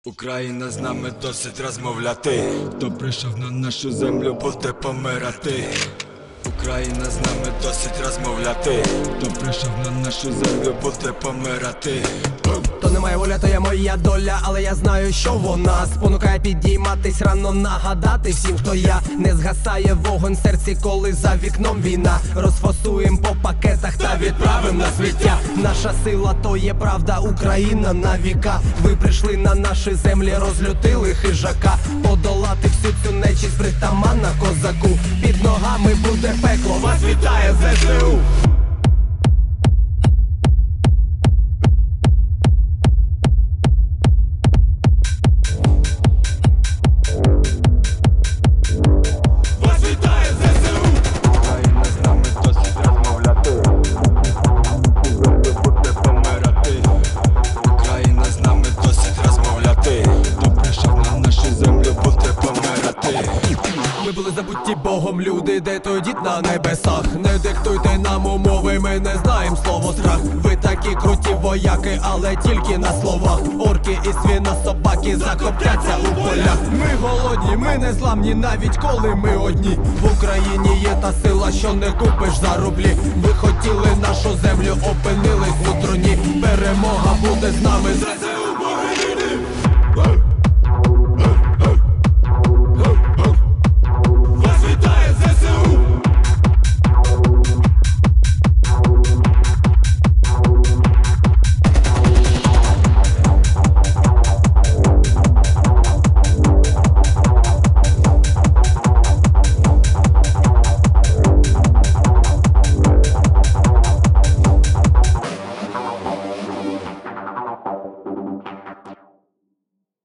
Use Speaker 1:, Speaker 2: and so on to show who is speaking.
Speaker 1: Україна з нами досить розмовляти. Хто прийшов на нашу землю, буде помирати. Україна з нами досить розмовляти. Хто прийшов на нашу землю, буде помирати.
Speaker 2: То не моя воля, то є моя доля, але я знаю, що вона спонукає підійматись рано, нагадати всім, хто я. Не згасає вогонь в серці, коли за вікном війна. Розфасуєм по пакетах та відправим на сміття. Наша сила то є правда, Україна на віка. Ви прийшли на наші землі, розлютили хижака. Подолати всю цю нечість притаманна козаку. Під ногами буде пекло, вас вітає ЗСУ! Ми були забуті Богом люди, де той дід на небесах. Не диктуйте нам умови, ми не знаємо слово страх. Ви такі круті вояки, але тільки на словах. Орки і свинособаки закоптяться у полях. Ми голодні, ми не зламні, навіть коли ми одні. В Україні є та сила, що не купиш за рублі. Ви хотіли нашу землю, опинились у труні. Перемога буде з нами.